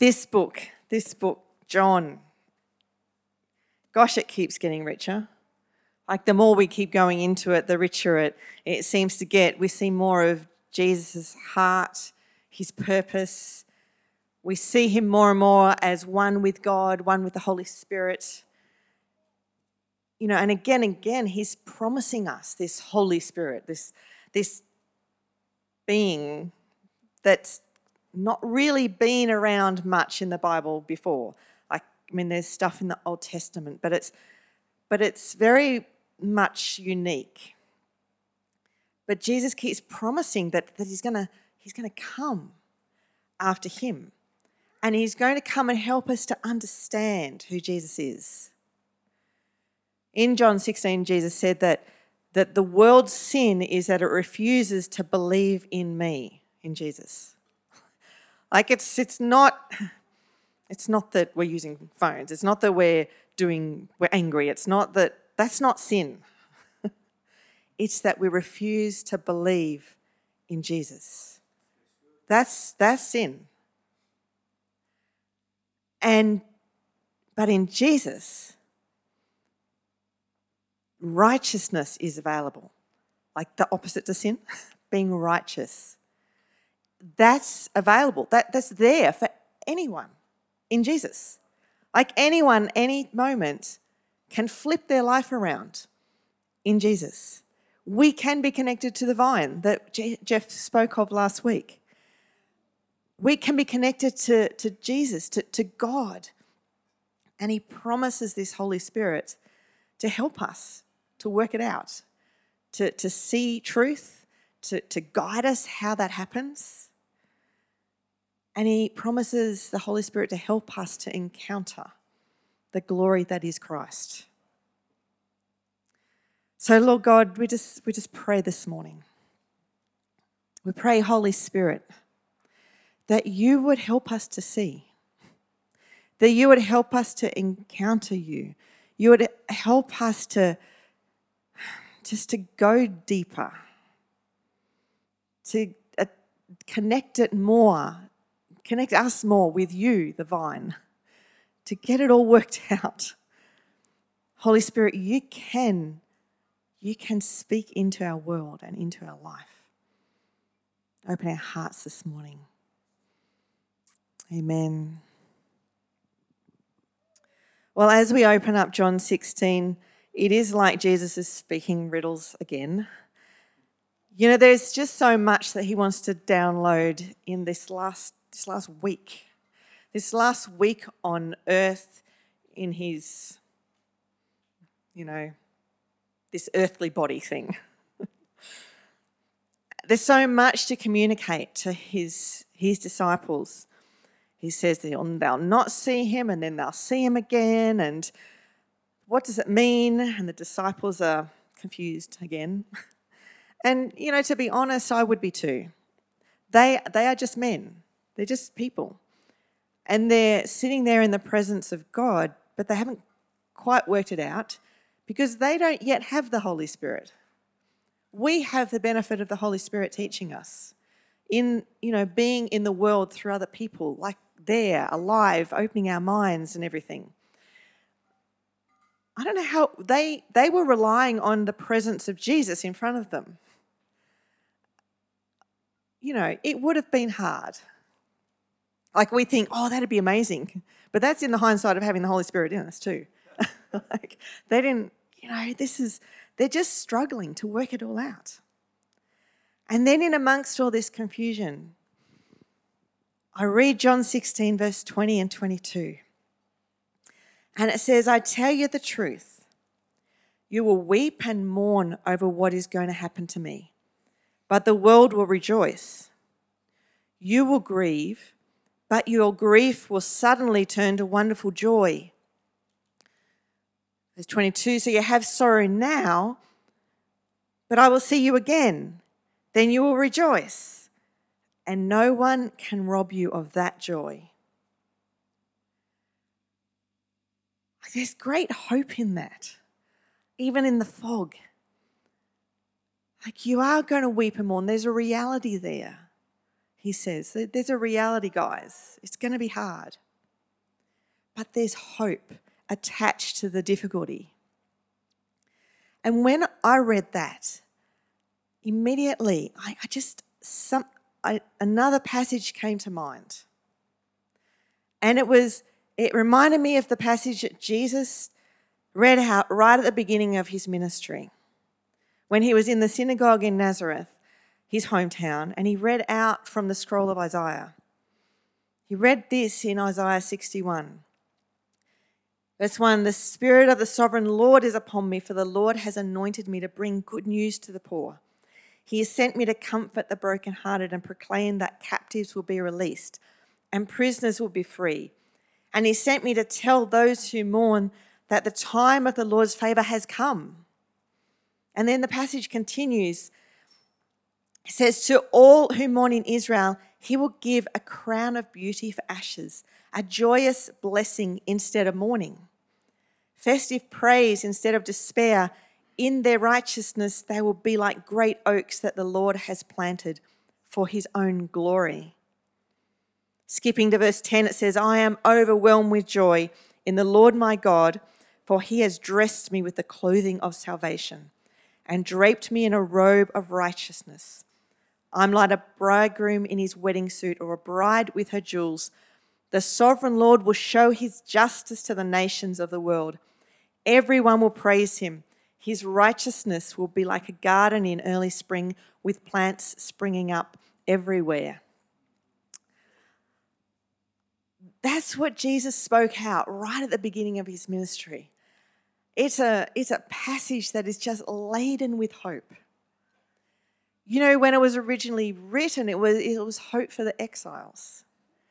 This book, John, gosh, it keeps getting richer. Like the more we keep going into it, the richer it seems to get. We see more of Jesus' heart, his purpose. We see him more and more as one with God, one with the Holy Spirit. You know, and again, he's promising us this Holy Spirit, this being that's not really been around much in the Bible before. There's stuff in the Old Testament, but it's very much unique. But Jesus keeps promising that he's going to come after him. And he's going to come and help us to understand who Jesus is. In John 16, Jesus said that the world's sin is that it refuses to believe in me, in Jesus. It's not that we're using phones. It's not that we're angry. It's not that's not sin. It's that we refuse to believe in Jesus. That's sin. But in Jesus, righteousness is available. Like the opposite to sin, being righteous. That's available. That's there for anyone in Jesus. Like anyone, any moment can flip their life around in Jesus. We can be connected to the vine that Jeff spoke of last week. We can be connected to Jesus, to God. And he promises this Holy Spirit to help us to work it out, to see truth, to guide us how that happens. And he promises the Holy Spirit to help us to encounter the glory that is Christ. So, Lord God, we just pray this morning. We pray, Holy Spirit, that you would help us to see, that you would help us to encounter you. You would help us to go deeper, to connect us more with you, the vine, to get it all worked out. Holy Spirit, you can speak into our world and into our life. Open our hearts this morning. Amen. Well, as we open up John 16, it is like Jesus is speaking riddles again. You know, there's just so much that he wants to download in this last week. This last week on earth in his, this earthly body thing. There's so much to communicate to his disciples. He says they'll not see him and then they'll see him again. And what does it mean? And the disciples are confused again. And, to be honest, I would be too. They are just men. They're just people. And they're sitting there in the presence of God, but they haven't quite worked it out because they don't yet have the Holy Spirit. We have the benefit of the Holy Spirit teaching us in, being in the world through other people, like there, alive, opening our minds and everything. I don't know how they were relying on the presence of Jesus in front of them. It would have been hard. Like we think, oh, that'd be amazing. But that's in the hindsight of having the Holy Spirit in us too. They didn't, they're just struggling to work it all out. And then in amongst all this confusion, I read John 16, verse 20 and 22. And it says, I tell you the truth. You will weep and mourn over what is going to happen to me, but the world will rejoice. You will grieve, but your grief will suddenly turn to wonderful joy. Verse 22, so you have sorrow now, but I will see you again. Then you will rejoice, and no one can rob you of that joy. There's great hope in that, even in the fog. Like you are going to weep and mourn. There's a reality there. he says. There's a reality, guys. It's going to be hard. But there's hope attached to the difficulty. And when I read that, immediately another passage came to mind. And it reminded me of the passage that Jesus read out right at the beginning of his ministry. When he was in the synagogue in Nazareth, his hometown, and he read out from the scroll of Isaiah. He read this in Isaiah 61. Verse 1, "The Spirit of the Sovereign Lord is upon me, for the Lord has anointed me to bring good news to the poor. He has sent me to comfort the brokenhearted and proclaim that captives will be released and prisoners will be free. And he sent me to tell those who mourn that the time of the Lord's favour has come." And then the passage continues. It says, "To all who mourn in Israel, he will give a crown of beauty for ashes, a joyous blessing instead of mourning, festive praise instead of despair. In their righteousness, they will be like great oaks that the Lord has planted for his own glory." Skipping to verse 10, it says, "I am overwhelmed with joy in the Lord my God, for he has dressed me with the clothing of salvation and draped me in a robe of righteousness. I'm like a bridegroom in his wedding suit or a bride with her jewels. The sovereign Lord will show his justice to the nations of the world. Everyone will praise him. His righteousness will be like a garden in early spring with plants springing up everywhere." That's what Jesus spoke out right at the beginning of his ministry. It's a passage that is just laden with hope. You know, when it was originally written, it was hope for the exiles.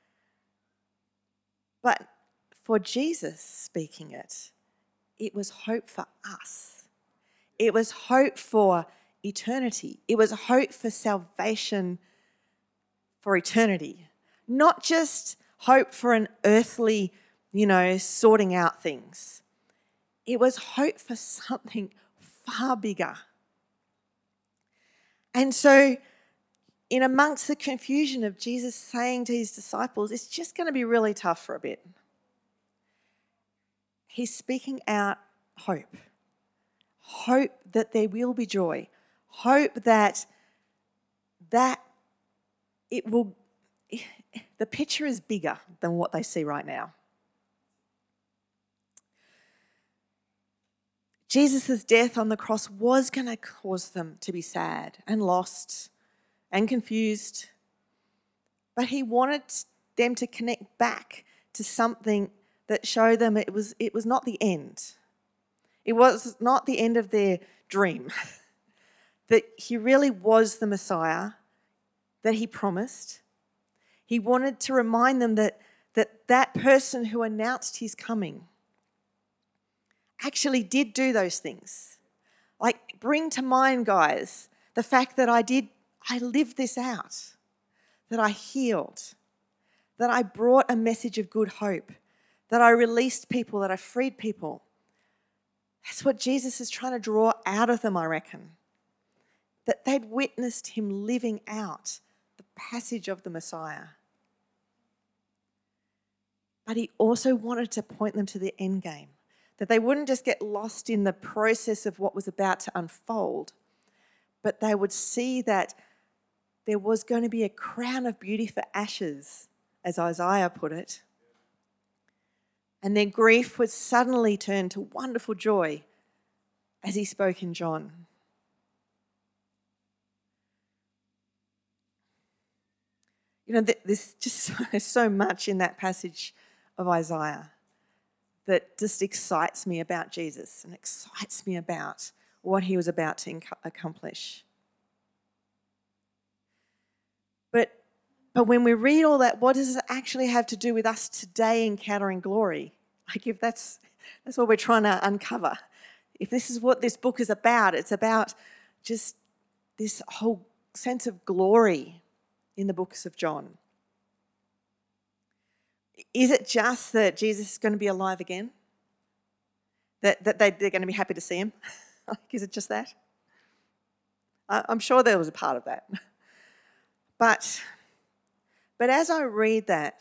But for Jesus speaking it, it was hope for us. It was hope for eternity. It was hope for salvation for eternity. Not just hope for an earthly, sorting out things. It was hope for something far bigger. And so, in amongst the confusion of Jesus saying to his disciples, it's just going to be really tough for a bit, he's speaking out hope. Hope that there will be joy. Hope that it will, the picture is bigger than what they see right now. Jesus' death on the cross was going to cause them to be sad and lost and confused, but he wanted them to connect back to something that showed them it was not the end. It was not the end of their dream, that he really was the Messiah that he promised. He wanted to remind them that person who announced his coming actually did do those things. Like, bring to mind, guys, the fact that I lived this out, that I healed, that I brought a message of good hope, that I released people, that I freed people. That's what Jesus is trying to draw out of them, I reckon. That they'd witnessed him living out the passage of the Messiah. But he also wanted to point them to the end game, that they wouldn't just get lost in the process of what was about to unfold, but they would see that there was going to be a crown of beauty for ashes, as Isaiah put it. And their grief would suddenly turn to wonderful joy, as he spoke in John. There's so much in that passage of Isaiah that just excites me about Jesus and excites me about what he was about to accomplish. But when we read all that, what does it actually have to do with us today encountering glory? Like, if that's what we're trying to uncover. If this is what this book is about, it's about just this whole sense of glory in the books of John. Is it just that Jesus is going to be alive again? That they're going to be happy to see him? Is it just that? I'm sure there was a part of that. But But as I read that,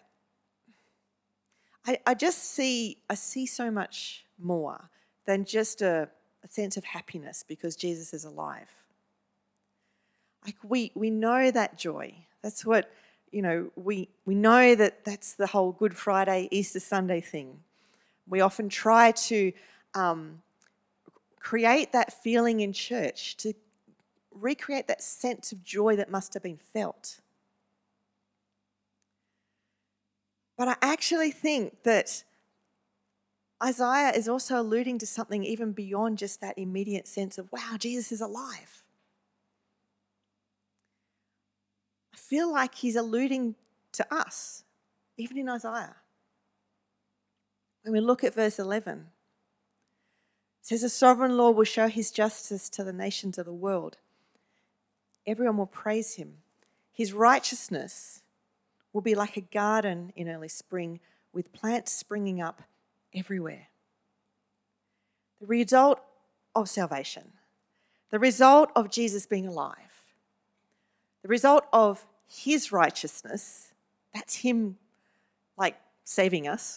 I see so much more than just a sense of happiness because Jesus is alive. Like we know that joy. That's what, we know that's the whole Good Friday, Easter Sunday thing. We often try to create that feeling in church, to recreate that sense of joy that must have been felt. But I actually think that Isaiah is also alluding to something even beyond just that immediate sense of, wow, Jesus is alive. I feel like he's alluding to us, even in Isaiah. When we look at verse 11, it says, the sovereign Lord will show his justice to the nations of the world. Everyone will praise him. His righteousness will be like a garden in early spring with plants springing up everywhere. The result of salvation, the result of Jesus being alive, the result of his righteousness, that's him like saving us,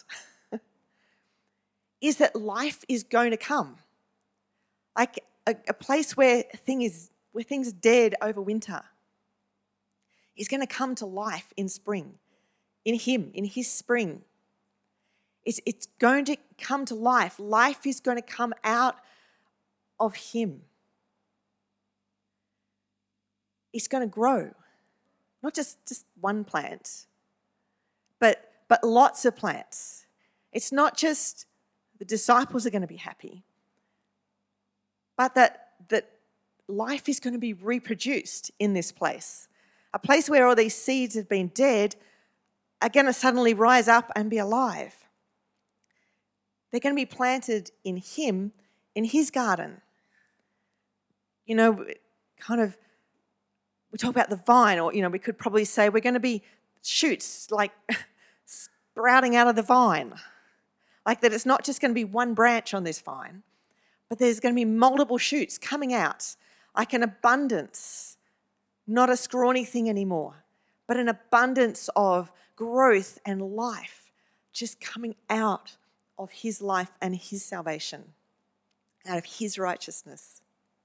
is that life is going to come. Like a place where things are dead over winter is going to come to life in spring, in him, in his spring. It's going to come to life. Life is going to come out of him. It's going to grow. Not just one plant, but lots of plants. It's not just the disciples are going to be happy, but that life is going to be reproduced in this place. A place where all these seeds have been dead are going to suddenly rise up and be alive. They're going to be planted in him, in his garden. We talk about the vine, or, we could probably say we're going to be shoots like sprouting out of the vine. Like that it's not just going to be one branch on this vine, but there's going to be multiple shoots coming out, like an abundance, not a scrawny thing anymore, but an abundance of growth and life just coming out of his life and his salvation, out of his righteousness.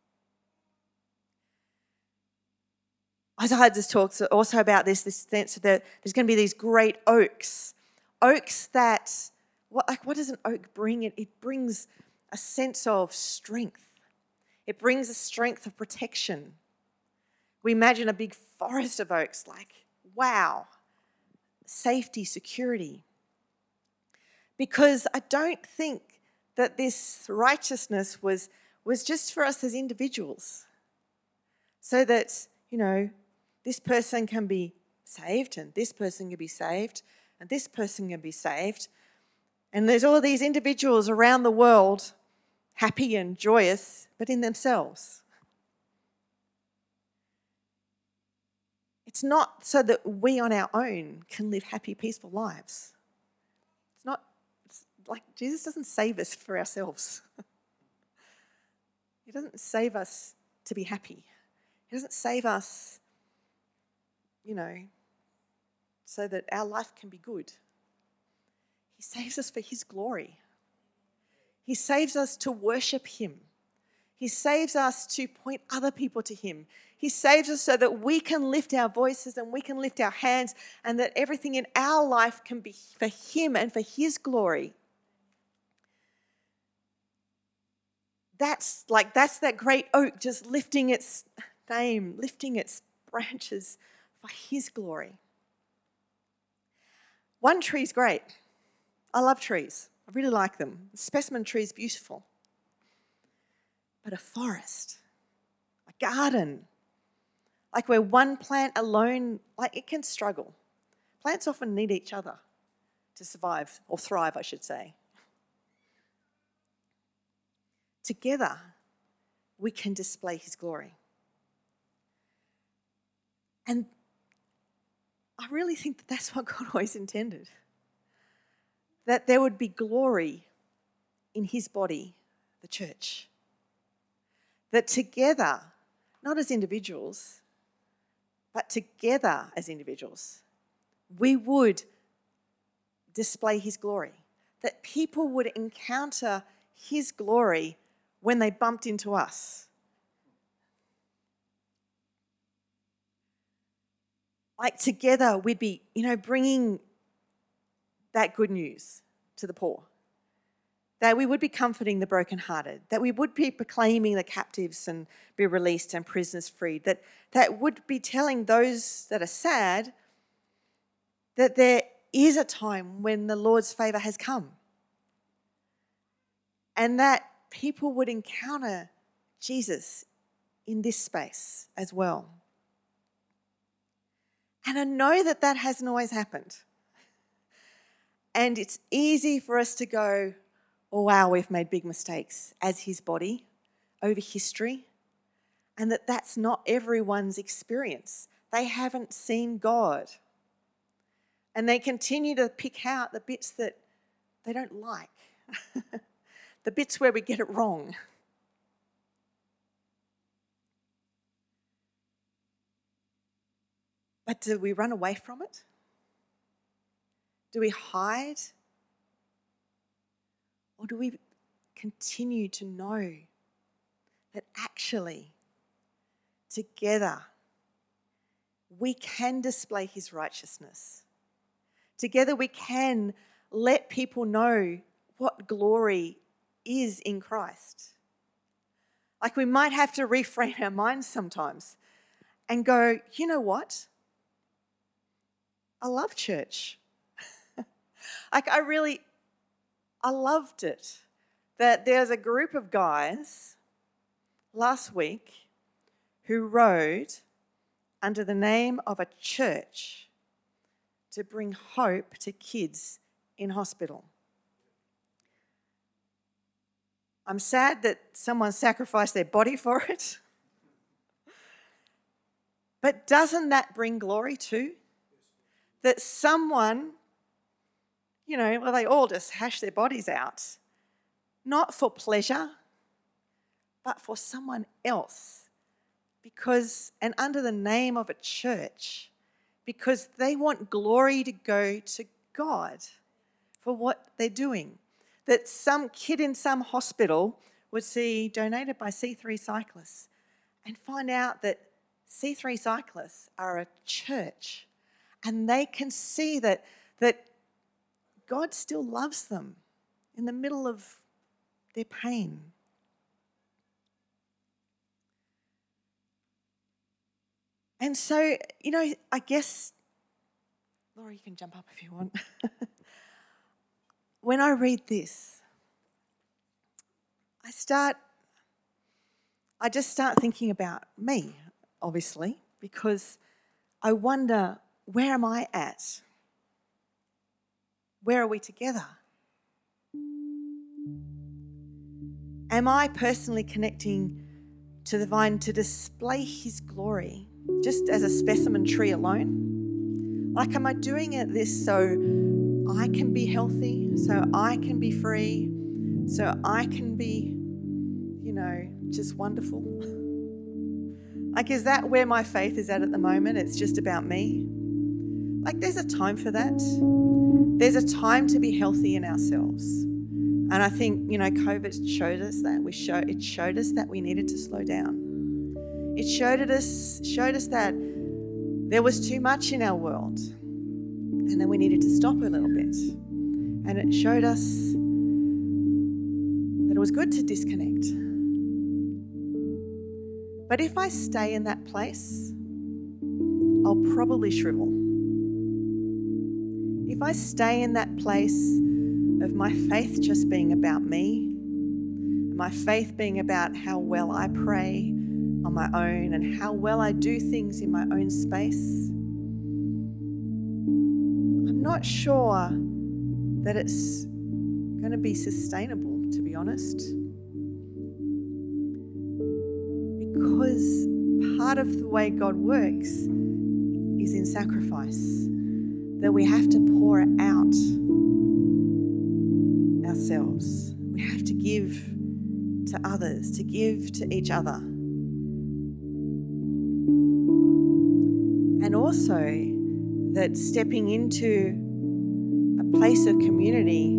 Isaiah just talks also about this sense that there's going to be these great oaks that, what does an oak bring? It brings a sense of strength. It brings a strength of protection. We imagine a big forest of oaks, like, wow, safety, security. Because I don't think that this righteousness was just for us as individuals. So that, this person can be saved, and this person can be saved, and this person can be saved. And there's all these individuals around the world, happy and joyous, but in themselves. It's not so that we on our own can live happy, peaceful lives. It's like Jesus doesn't save us for ourselves. He doesn't save us to be happy. He doesn't save us, so that our life can be good. He saves us for his glory. He saves us to worship him. He saves us to point other people to him. He saves us so that we can lift our voices and we can lift our hands, and that everything in our life can be for him and for his glory. That's that great oak just lifting its name, lifting its branches for his glory. One tree's great. I love trees. I really like them. A specimen tree is beautiful. But a forest, a garden, like where one plant alone, like it can struggle. Plants often need each other to survive, or thrive, I should say. Together, we can display his glory. And I really think that that's what God always intended. That there would be glory in his body, the church. That together, not as individuals, but together as individuals, we would display his glory, that people would encounter his glory when they bumped into us. Like together we'd be, bringing that good news to the poor. That we would be comforting the brokenhearted, that we would be proclaiming the captives and be released and prisoners freed, that would be telling those that are sad that there is a time when the Lord's favour has come. And that people would encounter Jesus in this space as well. And I know that that hasn't always happened. And it's easy for us to go, oh wow, we've made big mistakes as his body over history. And that's not everyone's experience. They haven't seen God. And they continue to pick out the bits that they don't like. The bits where we get it wrong. But do we run away from it? Do we hide? Or do we continue to know that actually, together, we can display his righteousness? Together we can let people know what glory is in Christ. Like we might have to reframe our minds sometimes and go, you know what? I love church. I loved it. That there's a group of guys last week who rode under the name of a church to bring hope to kids in hospital. I'm sad that someone sacrificed their body for it. But doesn't that bring glory too? That someone, they all just hash their bodies out, not for pleasure, but for someone else. And under the name of a church, because they want glory to go to God for what they're doing. That some kid in some hospital would see donated by C3 Cyclists and find out that C3 Cyclists are a church and they can see that God still loves them in the middle of their pain. And so, I guess, Laura, you can jump up if you want. When I read this, I just start thinking about me, obviously, because I wonder, where am I at? Where are we together? Am I personally connecting to the vine to display his glory, just as a specimen tree alone? Like, am I doing this so I can be healthy, so I can be free, so I can be, just wonderful? Like, is that where my faith is at the moment? It's just about me? Like, there's a time for that. There's a time to be healthy in ourselves. And I think, COVID showed us that. It showed us that we needed to slow down. It showed us that there was too much in our world. And then we needed to stop a little bit. And it showed us that it was good to disconnect. But if I stay in that place, I'll probably shrivel. If I stay in that place of my faith just being about me, my faith being about how well I pray on my own and how well I do things in my own space, I'm not sure that it's going to be sustainable, to be honest. Because part of the way God works is in sacrifice, that we have to pour out ourselves. We have to give to others, to give to each other. And also that stepping into a place of community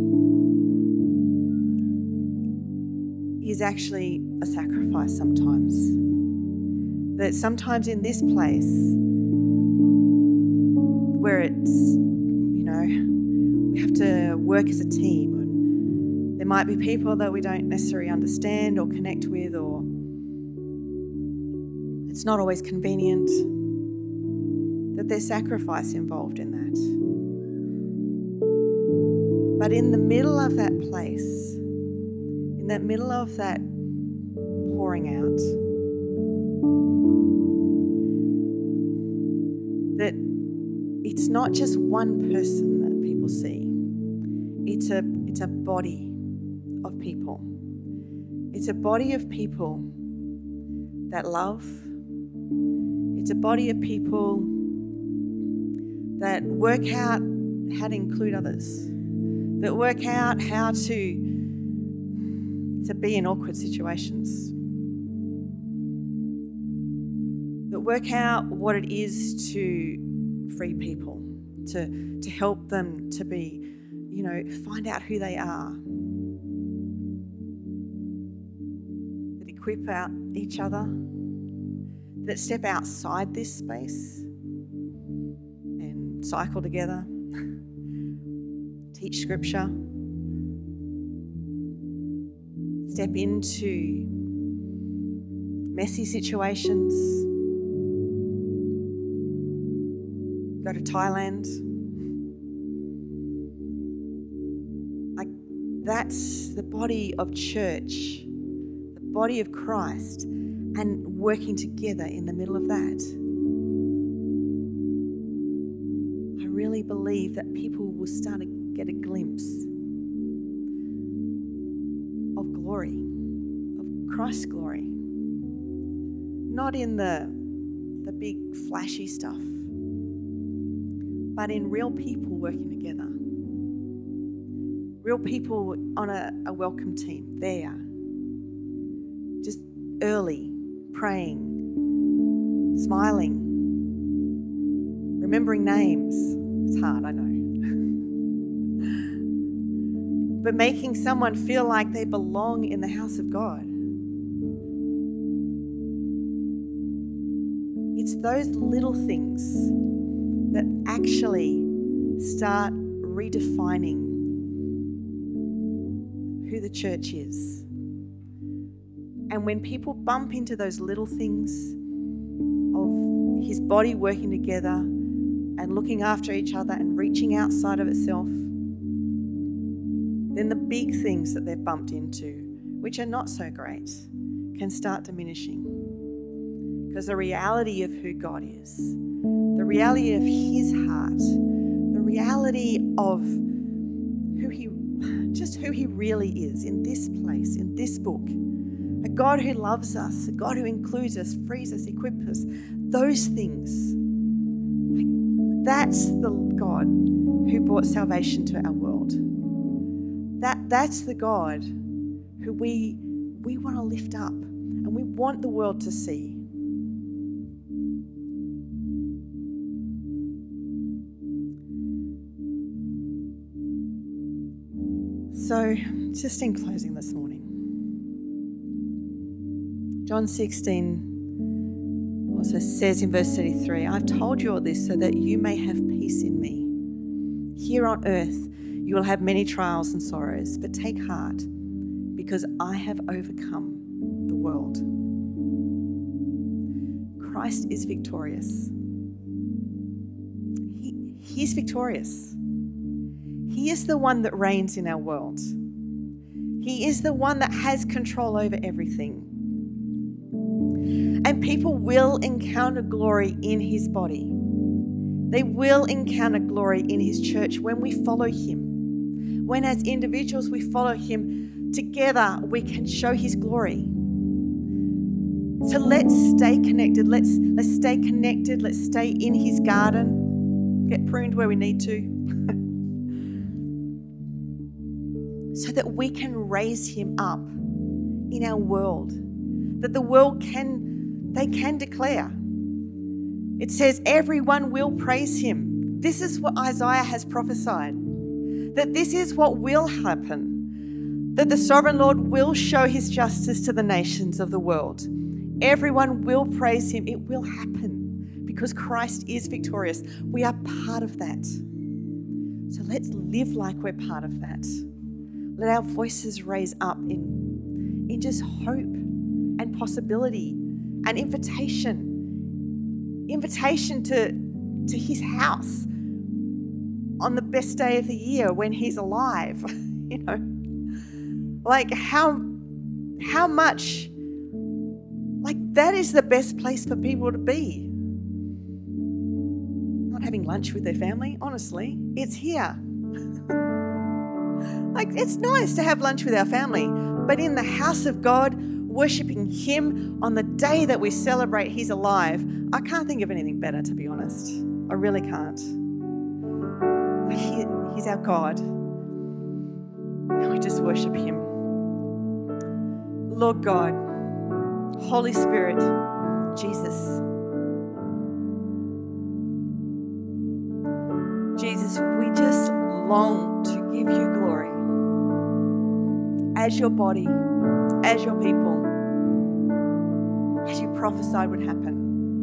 is actually a sacrifice sometimes. That sometimes in this place where it's, we have to work as a team, and there might be people that we don't necessarily understand or connect with, or it's not always convenient, that there's sacrifice involved in that. But in the middle of that place, in that middle of that pouring out, that it's not just one person that people see. It's a body of people. It's a body of people that love. It's a body of people that work out how to include others, that work out how to be in awkward situations, that work out what it is to free people, to help them to be, find out who they are, that equip out each other, that step outside this space and cycle together, teach scripture, step into messy situations, go to Thailand. That's the body of church, the body of Christ, and working together in the middle of that. I really believe that people will start to get a glimpse of glory, of Christ's glory. Not in the big flashy stuff, but in real people working together. Real people on a welcome team there, just early, praying, smiling, remembering names. It's hard, I know. But making someone feel like they belong in the house of God. It's those little things that actually start redefining who the church is. And when people bump into those little things of his body working together and looking after each other and reaching outside of itself, then the big things that they've bumped into, which are not so great, can start diminishing. Because the reality of who God is, the reality of his heart, the reality of who he really is in this place, in this book. A God who loves us, a God who includes us, frees us, equips us. Those things, that's the God who brought salvation to our world. That's the God who we want to lift up and we want the world to see. So, just in closing this morning, John 16 also says in verse 33, I've told you all this so that you may have peace in me. Here on earth, you will have many trials and sorrows, but take heart, because I have overcome the world. Christ is victorious. He's victorious. He is the one that reigns in our world. He is the one that has control over everything. And people will encounter glory in his body. They will encounter glory in his church when we follow him. When as individuals we follow him, together we can show his glory. So let's stay connected. Let's stay connected. Let's stay in his garden. Get pruned where we need to. So that we can raise him up in our world, that the world can declare. It says everyone will praise him. This is what Isaiah has prophesied, that this is what will happen, that the sovereign Lord will show his justice to the nations of the world. Everyone will praise him. It will happen because Christ is victorious. We are part of that. So let's live like we're part of that. Let our voices raise up in just hope and possibility and invitation to his house on the best day of the year when he's alive. Like how much, like that is the best place for people to be. Not having lunch with their family, honestly, it's here. Like it's nice to have lunch with our family, but in the house of God, worshiping him on the day that we celebrate he's alive, I can't think of anything better, to be honest. I really can't. He's our God. And we just worship him. Lord God, Holy Spirit, Jesus. Jesus, we just long to give you glory as your body, as your people, as you prophesied would happen.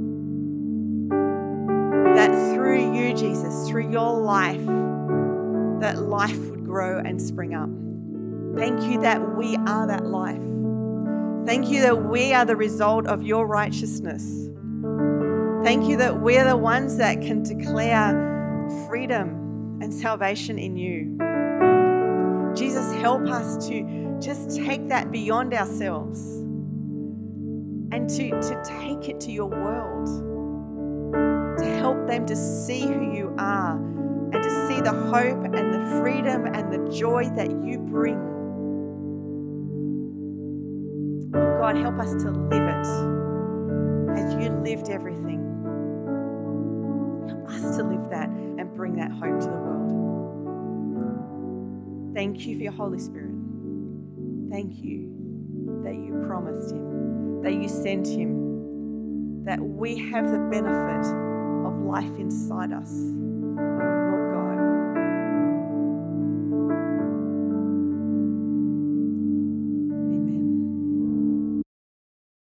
That through you, Jesus, through your life, that life would grow and spring up. Thank you that we are that life. Thank you that we are the result of your righteousness. Thank you that we're the ones that can declare freedom and salvation in you. Jesus, help us to just take that beyond ourselves and to take it to your world, to help them to see who you are and to see the hope and the freedom and the joy that you bring. God, help us to live it as you lived everything. Help us to live that and bring that hope to the world. Thank you for your Holy Spirit. Thank you that you promised him, that you sent him, that we have the benefit of life inside us.